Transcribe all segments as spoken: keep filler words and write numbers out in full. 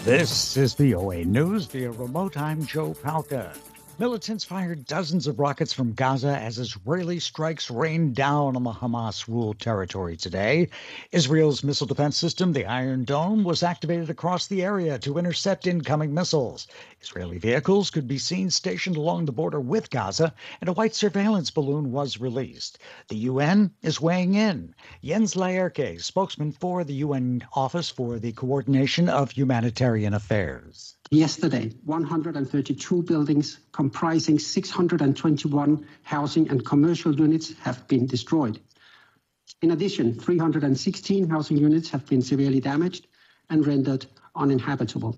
This is V O A News via remote. I'm Joe Palca. Militants fired dozens of rockets from Gaza as Israeli strikes rained down on the Hamas-ruled territory today. Israel's missile defense system, the Iron Dome, was activated across the area to intercept incoming missiles. Israeli vehicles could be seen stationed along the border with Gaza, and a white surveillance balloon was released. The U N is weighing in. Jens Laerke, spokesman for the U N Office for the Coordination of Humanitarian Affairs. Yesterday, one hundred thirty-two buildings comprising six hundred twenty-one housing and commercial units have been destroyed. In addition, three hundred sixteen housing units have been severely damaged and rendered uninhabitable.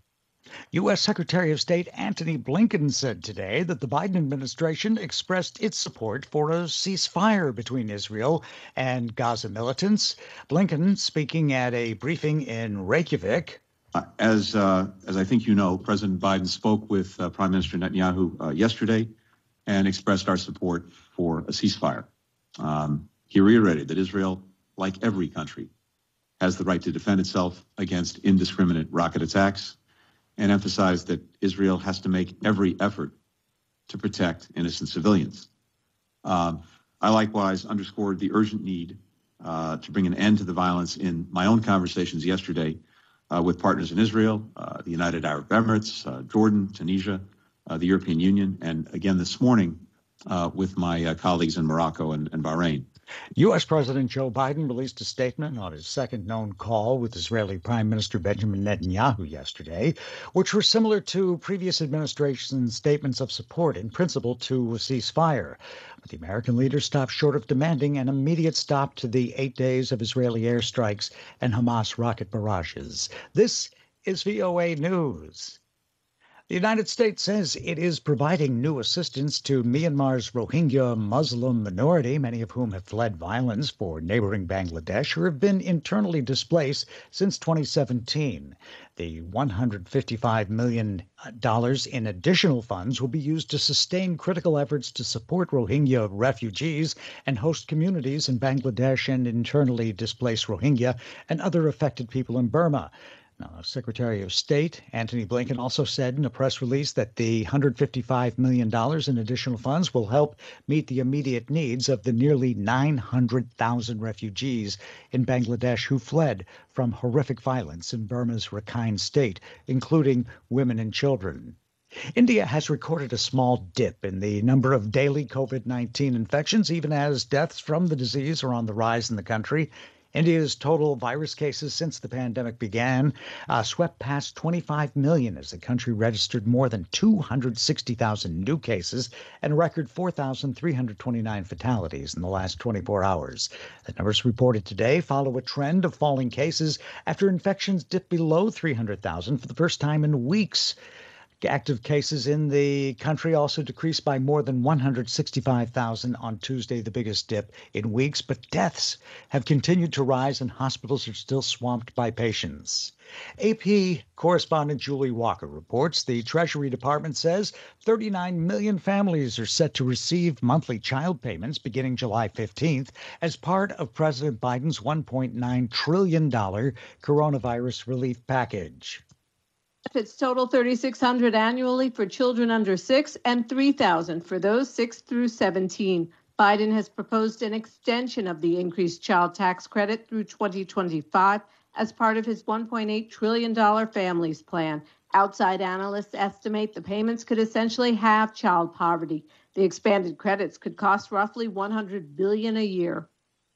U S. Secretary of State Antony Blinken said today that the Biden administration expressed its support for a ceasefire between Israel and Gaza militants. Blinken, speaking at a briefing in Reykjavik. Uh, as uh, as I think you know, President Biden spoke with uh, Prime Minister Netanyahu uh, yesterday and expressed our support for a ceasefire. Um, he reiterated that Israel, like every country, has the right to defend itself against indiscriminate rocket attacks, and emphasized that Israel has to make every effort to protect innocent civilians. Um, I likewise underscored the urgent need uh, to bring an end to the violence in my own conversations yesterday Uh, with partners in Israel, uh, the United Arab Emirates, uh, Jordan, Tunisia, uh, the European Union, and again this morning uh, with my uh, colleagues in Morocco and, and Bahrain. U S. President Joe Biden released a statement on his second known call with Israeli Prime Minister Benjamin Netanyahu yesterday, which were similar to previous administration statements of support in principle to a ceasefire. But the American leader stopped short of demanding an immediate stop to the eight days of Israeli airstrikes and Hamas rocket barrages. This is V O A News. The United States says it is providing new assistance to Myanmar's Rohingya Muslim minority, many of whom have fled violence for neighboring Bangladesh or have been internally displaced since twenty seventeen. The one hundred fifty-five million dollars in additional funds will be used to sustain critical efforts to support Rohingya refugees and host communities in Bangladesh and internally displaced Rohingya and other affected people in Burma. Now, Secretary of State Antony Blinken also said in a press release that the one hundred fifty-five million dollars in additional funds will help meet the immediate needs of the nearly nine hundred thousand refugees in Bangladesh who fled from horrific violence in Burma's Rakhine state, including women and children. India has recorded a small dip in the number of daily COVID nineteen infections, even as deaths from the disease are on the rise in the country. India's total virus cases since the pandemic began uh, swept past twenty-five million as the country registered more than two hundred sixty thousand new cases and a record four thousand three hundred twenty-nine fatalities in the last twenty-four hours. The numbers reported today follow a trend of falling cases after infections dipped below three hundred thousand for the first time in weeks. Active cases in the country also decreased by more than one hundred sixty-five thousand on Tuesday, the biggest dip in weeks, but deaths have continued to rise and hospitals are still swamped by patients. A P correspondent Julie Walker reports the Treasury Department says thirty-nine million families are set to receive monthly child payments beginning July fifteenth as part of President Biden's one point nine trillion dollars coronavirus relief package. Benefits total three thousand six hundred dollars annually for children under six and three thousand dollars for those six through seventeen. Biden has proposed an extension of the increased child tax credit through twenty twenty-five as part of his one point eight trillion dollars families plan. Outside analysts estimate the payments could essentially halve child poverty. The expanded credits could cost roughly one hundred billion dollars a year.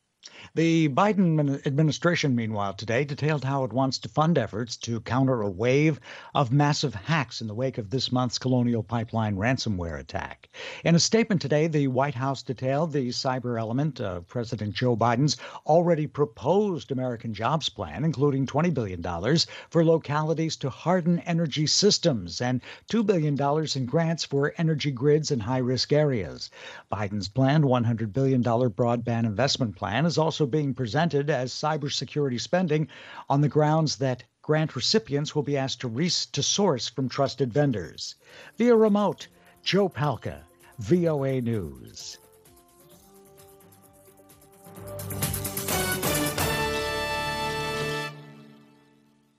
The Biden administration, meanwhile, today detailed how it wants to fund efforts to counter a wave of massive hacks in the wake of this month's Colonial Pipeline ransomware attack. In a statement today, the White House detailed the cyber element of President Joe Biden's already proposed American Jobs Plan, including twenty billion dollars for localities to harden energy systems and two billion dollars in grants for energy grids in high-risk areas. Biden's planned one hundred billion dollars broadband investment plan is also being presented as cybersecurity spending on the grounds that grant recipients will be asked to, re- to source from trusted vendors. Via remote, Joe Palca, V O A News.